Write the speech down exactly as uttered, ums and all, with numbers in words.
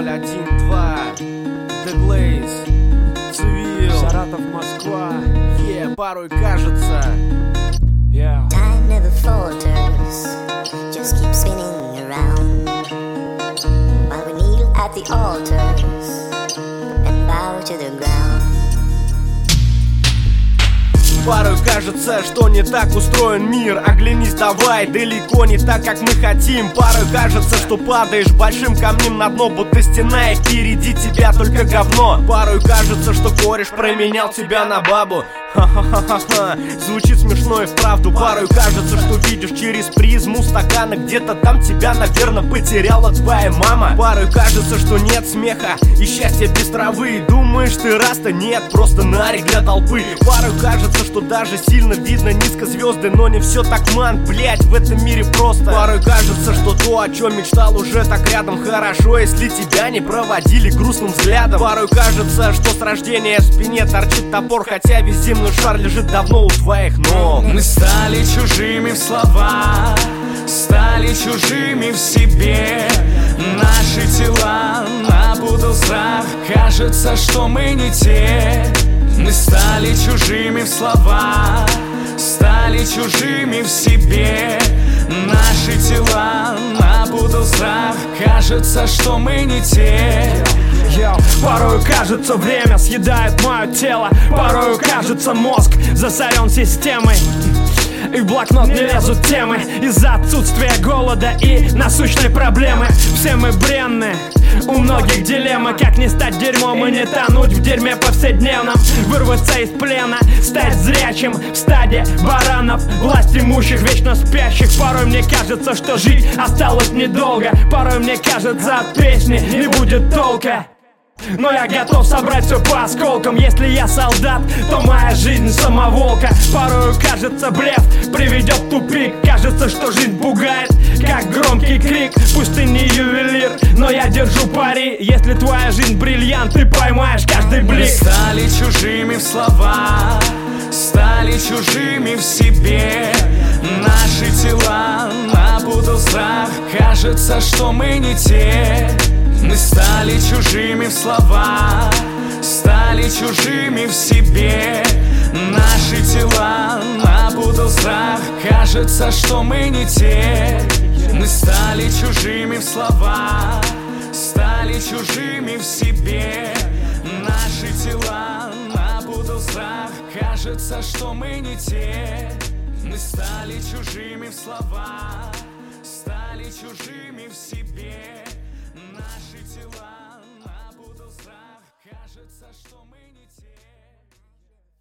ноль один два The Glaze, Цивил, Саратов, Москва. yeah, порой кажется. Yeah. Time never falters, just keep spinning around while we kneel at the altars and bow to the ground. Порой кажется, что не так устроен мир. Оглянись давай, далеко не так, как мы хотим. Порой кажется, что падаешь большим камнем на дно, будто стена, и впереди тебя только говно. Порой кажется, что кореш променял тебя на бабу. Ха-ха-ха-ха, звучит смешно и вправду. Порой кажется, что видишь через призму стакана. Где-то там тебя, наверное, потеряла твоя мама. Порой кажется, что нет смеха и счастья без травы. Думаешь ты раз-то нет, просто нарик для толпы. Порой кажется, что даже сильно видно низко звезды, но не все так, ман, блять, в этом мире просто. Порой кажется, что то, о чем мечтал, уже так рядом. Хорошо, если тебя не проводили грустным взглядом. Порой кажется, что с рождения в спине торчит топор, хотя весь земной шар лежит давно у твоих ног. Мы стали чужими в словах, стали чужими в себе. Наши тела напутал страх, кажется, что мы не те. Мы стали чужими в словах, стали чужими в себе. Наши тела напутал страх, кажется, что мы не те. Йо, порою кажется, время съедает мое тело. Порою кажется, мозг засорен системой, и в блокнот не лезут темы из-за отсутствия голода и насущной проблемы. Все мы бренны, у многих дилеммы. Как не стать дерьмом и не тонуть в дерьме повседневном. Вырваться из плена, стать зрячим в стаде баранов, власть имущих, вечно спящих. Порой мне кажется, что жить осталось недолго. Порой мне кажется, от песни не будет толка. Но я готов собрать все по осколкам. Если я солдат, то моя жизнь самоволка. Порою кажется, блеф приведет в тупик. Кажется, что жизнь пугает, как громкий крик. Пусть ты не ювелир, но я держу пари. Если твоя жизнь бриллиант, ты поймаешь каждый блик. Мы стали чужими в словах, стали чужими в себе. Наши тела напутал страх, кажется, что мы не те. Мы стали чужими в словах, стали чужими в себе. Наши тела напутал страх, кажется, что мы не те. Мы стали чужими в словах, стали чужими в себе. Наши тела напутал страх, кажется, что мы не те. Мы стали чужими в словах, стали чужими в себе. Наши тела напутал страх, кажется, что мы не те.